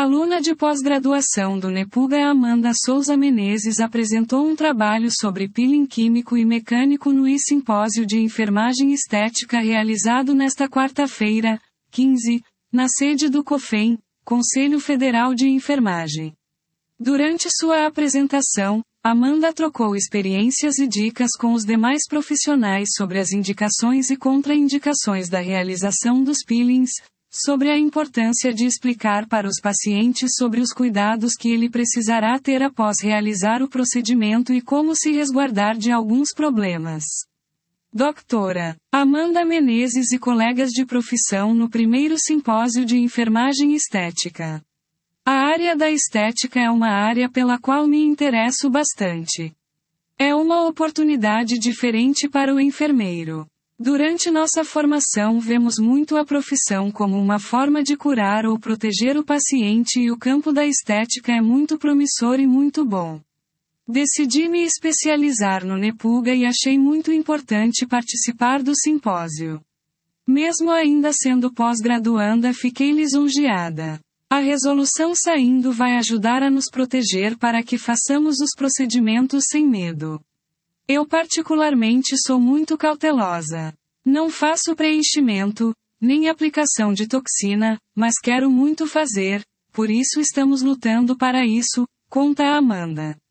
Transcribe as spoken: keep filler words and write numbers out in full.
aluna de pós-graduação do Nepuga Amanda Souza Menezes apresentou um trabalho sobre peeling químico e mecânico no I-Simpósio de Enfermagem Estética realizado nesta quarta-feira, quinze, na sede do COFEN, Conselho Federal de Enfermagem. Durante sua apresentação, Amanda trocou experiências e dicas com os demais profissionais sobre as indicações e contraindicações da realização dos peelings, sobre a importância de explicar para os pacientes sobre os cuidados que ele precisará ter após realizar o procedimento e como se resguardar de alguns problemas. Doutora Amanda Menezes e colegas de profissão no primeiro simpósio de enfermagem estética. A área da estética é uma área pela qual me interesso bastante. É uma oportunidade diferente para o enfermeiro. Durante nossa formação vemos muito a profissão como uma forma de curar ou proteger o paciente e o campo da estética é muito promissor e muito bom. Decidi me especializar no Nepuga e achei muito importante participar do simpósio. Mesmo ainda sendo pós-graduanda, fiquei lisonjeada. A resolução saindo vai ajudar a nos proteger para que façamos os procedimentos sem medo. Eu particularmente sou muito cautelosa. Não faço preenchimento, nem aplicação de toxina, mas quero muito fazer, por isso estamos lutando para isso, conta a Amanda.